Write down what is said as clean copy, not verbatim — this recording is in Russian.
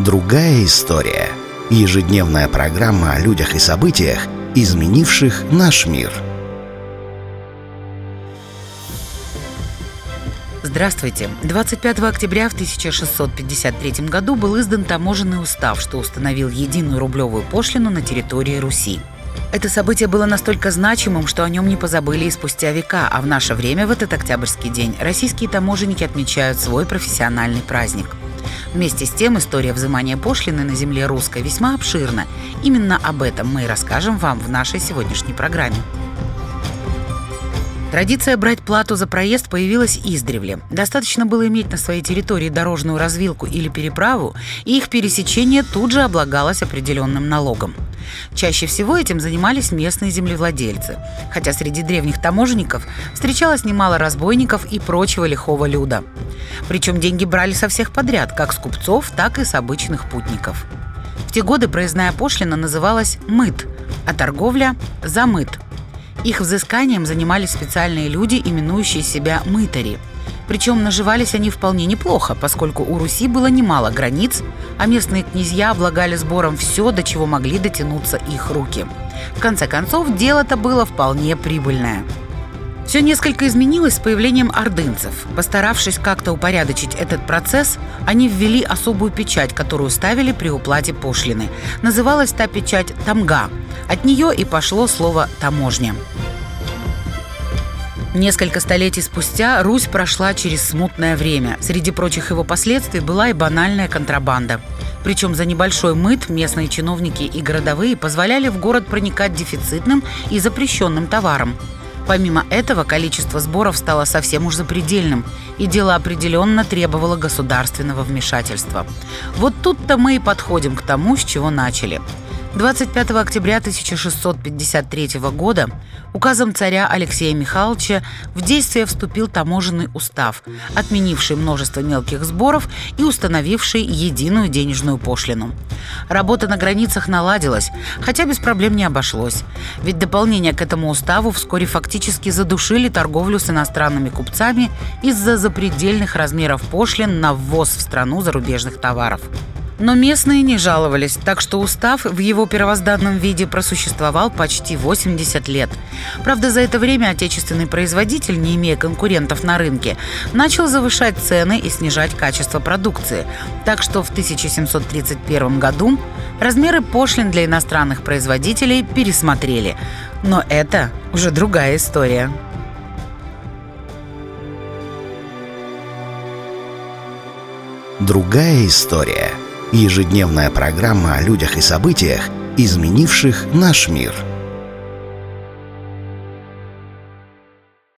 Другая история. Ежедневная программа о людях и событиях, изменивших наш мир. Здравствуйте! 25 октября в 1653 году был издан таможенный устав, что установил единую рублевую пошлину на территории Руси. Это событие было настолько значимым, что о нем не позабыли и спустя века, а в наше время, в этот октябрьский день, российские таможенники отмечают свой профессиональный праздник. Вместе с тем, история взимания пошлины на земле русской весьма обширна. Именно об этом мы и расскажем вам в нашей сегодняшней программе. Традиция брать плату за проезд появилась издревле. Достаточно было иметь на своей территории дорожную развилку или переправу, и их пересечение тут же облагалось определенным налогом. Чаще всего этим занимались местные землевладельцы, хотя среди древних таможенников встречалось немало разбойников и прочего лихого люда. Причем деньги брали со всех подряд, как с купцов, так и с обычных путников. В те годы проездная пошлина называлась «мыт», а торговля – «замыт». Их взысканием занимались специальные люди, именующие себя мытари. Причем наживались они вполне неплохо, поскольку у Руси было немало границ, а местные князья облагали сбором все, до чего могли дотянуться их руки. В конце концов, дело-то было вполне прибыльное. Все несколько изменилось с появлением ордынцев. Постаравшись как-то упорядочить этот процесс, они ввели особую печать, которую ставили при уплате пошлины. Называлась та печать «тамга». От нее и пошло слово «таможня». Несколько столетий спустя Русь прошла через смутное время. Среди прочих его последствий была и банальная контрабанда. Причем за небольшой мыт местные чиновники и городовые позволяли в город проникать дефицитным и запрещенным товаром. Помимо этого, количество сборов стало совсем уж запредельным, и дело определенно требовало государственного вмешательства. Вот тут-то мы и подходим к тому, с чего начали. 25 октября 1653 года указом царя Алексея Михайловича в действие вступил таможенный устав, отменивший множество мелких сборов и установивший единую денежную пошлину. Работа на границах наладилась, хотя без проблем не обошлось. Ведь дополнение к этому уставу вскоре фактически задушили торговлю с иностранными купцами из-за запредельных размеров пошлин на ввоз в страну зарубежных товаров. Но местные не жаловались, так что устав в его первозданном виде просуществовал почти 80 лет. Правда, за это время отечественный производитель, не имея конкурентов на рынке, начал завышать цены и снижать качество продукции. Так что в 1731 году размеры пошлин для иностранных производителей пересмотрели. Но это уже другая история. Другая история. Ежедневная программа о людях и событиях, изменивших наш мир.